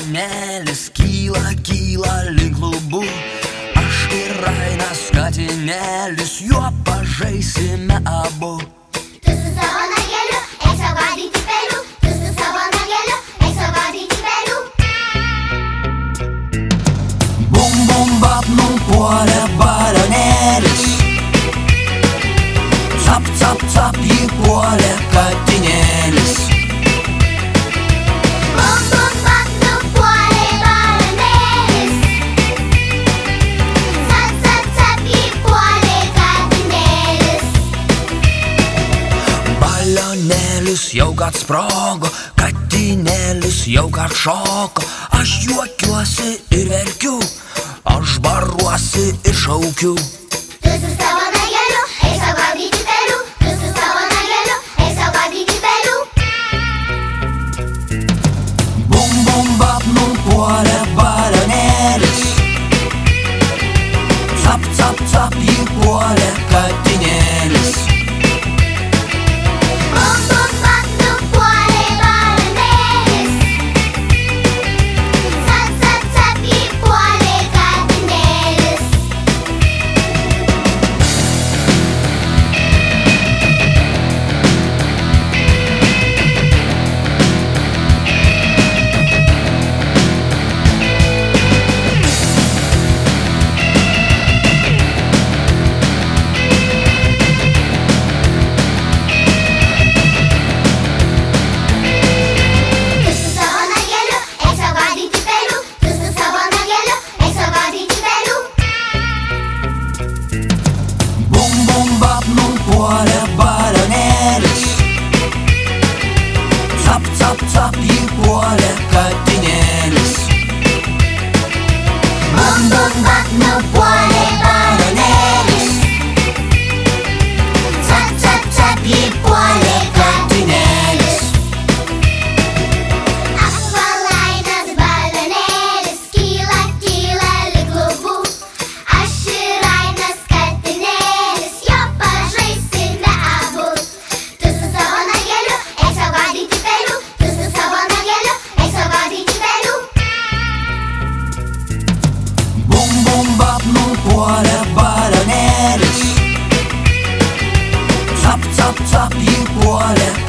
balionėlis kyla, kyla link lubų. Aš ir Rainas katinėlis, juo pažaisime abu. Tu su savo nageliu, eik sau gaudyti pelių. Tu su savo nageliu, eik sau gaudyti pelių. Bum bum bap nupuolė balionėlis. Cap cap cap jį puolė katinėlis. Bum bum bap nupuolė balionėlis. Cap cap cap jį puolė katinėlis. Balionėlis jau kad sprogo, katinėlis jau kad šoko. Aš juokiuosi ir verkiu, aš baruosi ir šaukiu. Tu su savo nageliu, eik sau gaudyti pelių. Tu su savo nageliu, eik sau gaudyti pelių. Bum bum bap nupuolė balionėlis. Cap cap cap jį puolė katinėlis. Bum bum bap nupuolė balionėlis. Cap cap cap jį puolė katinėlis. Tu su savo nageliu, eik sau gaudyti pelių. Tu su savo nageliu, eik sau gaudyti pelių. Bum bum bap nupuolė balionėlis. Cap cap cap jį puolė katinėlis. Bum bum bap nupuolė balionėlis. Cap cap cap jį puolė katinėlis. Apvalainas balionėlis kyla, kyla link lubų. Aš ir Rainas katinėlis, jo pažaisime abu. Tu su savo nageliu, eik sau gaudyti pelių. Tu su savo nageliu, eik sau gaudyti pelių. Bum bum bap nupuolė balionėlis. Cap cap cap jį puolė